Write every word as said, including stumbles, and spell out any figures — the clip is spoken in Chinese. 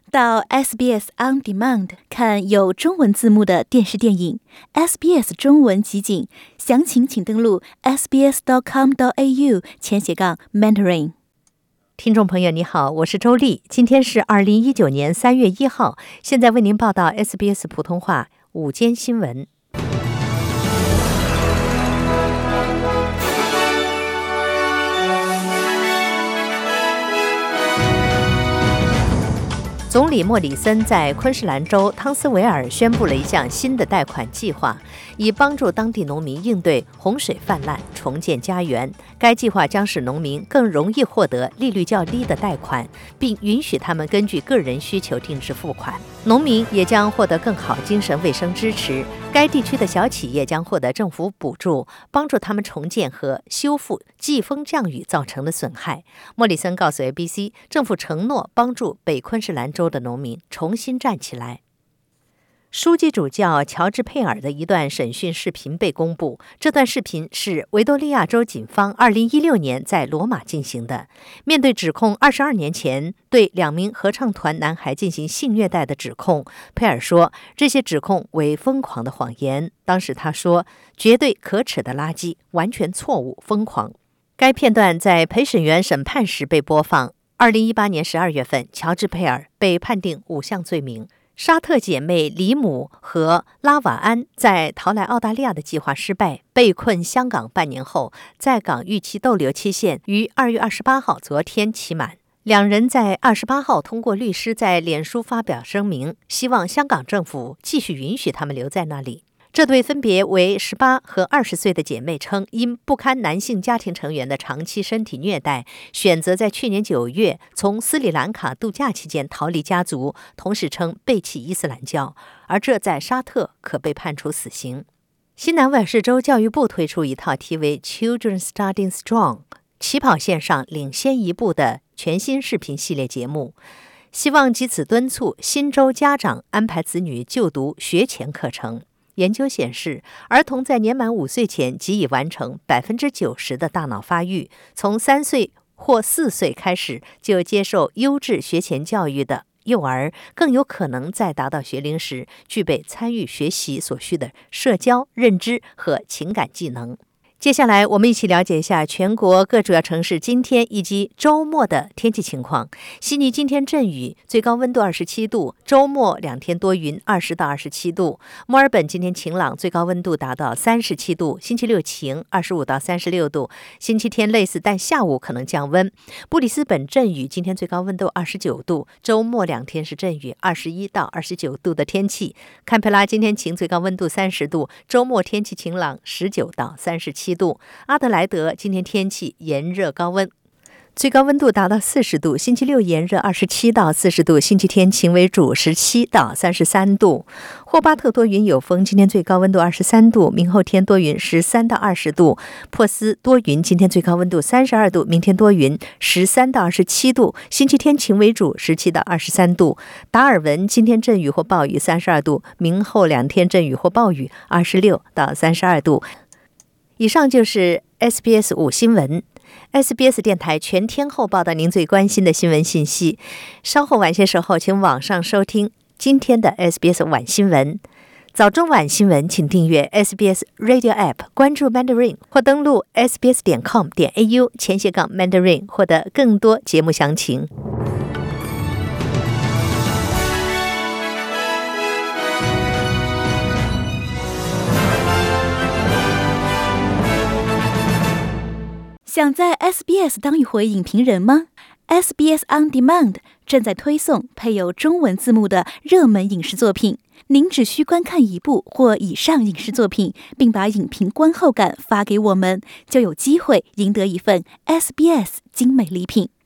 到 S B S On Demand 看有中文字幕的电视电影 S B S 中文集锦，详情请登录 s b s dot com dot a u 前斜杠 Mandarin。 听众朋友你好，我是周丽，今天是二零一九年三月一号，现在为您报道 S B S 普通话午间新闻。总理莫里森在昆士兰州汤斯维尔宣布了一项新的贷款计划，以帮助当地农民应对洪水泛滥、重建家园。该计划将使农民更容易获得利率较低的贷款，并允许他们根据个人需求定制付款。农民也将获得更好精神卫生支持。该地区的小企业将获得政府补助，帮助他们重建和修复季风降雨造成的损害。莫里森告诉 A B C， 政府承诺帮助北昆士兰州的农民重新站起来。书记主教乔治·佩尔的一段审讯视频被公布，这段视频是维多利亚州警方二零一六年在罗马进行的。面对指控二十二年前对两名合唱团男孩进行性虐待的指控，佩尔说这些指控为疯狂的谎言。当时他说，绝对可耻的垃圾，完全错误，疯狂。该片段在陪审员审判时被播放。二零一八年十二月份，乔治·佩尔被判定五项罪名。沙特姐妹里姆和拉瓦安在逃来澳大利亚的计划失败，被困香港半年后，在港预期逗留期限于二月二十八号昨天期满。两人在二十八号通过律师在脸书发表声明，希望香港政府继续允许他们留在那里。这对分别为十八和二十岁的姐妹称，因不堪男性家庭成员的长期身体虐待，选择在去年九月从斯里兰卡度假期间逃离家族，同时称背弃伊斯兰教，而这在沙特可被判处死刑。新南威尔士州教育部推出一套题为 Children Starting Strong 起跑线上领先一步的全新视频系列节目，希望藉此敦促新州家长安排子女就读学前课程。研究显示，儿童在年满五岁前即已完成百分之九十的大脑发育，从三岁或四岁开始就接受优质学前教育的幼儿，更有可能在达到学龄时具备参与学习所需的社交、认知和情感技能。接下来我们一起了解一下全国各主要城市今天以及周末的天气情况。悉尼今天阵雨，最高温度二十七度，周末两天多云，二十到二十七度。墨尔本今天晴朗，最高温度达到三十七度，星期六晴，二十五到三十六度。星期天类似，但下午可能降温。布里斯本阵雨，今天最高温度二十九度，周末两天是阵雨，二十一到二十九度的天气。堪培拉今天晴，最高温度三十度，周末天气晴朗，十九到三十七度。阿德莱德今天天气炎热高温，最高温度达到四十度，星期六炎热二十七到四十度，星期天晴为主，十七到三十三度。霍巴特多云有风，今天最高温度二十三度，明后天多云，十三到二十度。珀斯多云，今天最高温度三十二度，明天多云，十三到二十七度，星期天晴为主，十七到二十三度。达尔文今天阵雨或暴雨，三十二度，明后两天阵雨或暴雨，二十六到三十二度。以上就是 S B S 午新闻。S B S 电台全天候报道您最关心的新闻信息。稍后晚些时候，请网上收听今天的 S B S 晚新闻。早中晚新闻，请订阅 S B S Radio App， 关注 Mandarin 或登录 s b s dot com dot a u 前斜杠 Mandarin， 获得更多节目详情。 想在 S B S 当一回影评人吗？ S B S On Demand 正在推送配有中文字幕的热门影视作品，您只需观看一部或以上影视作品，并把影评观后感发给我们，就有机会赢得一份 S B S 精美礼品。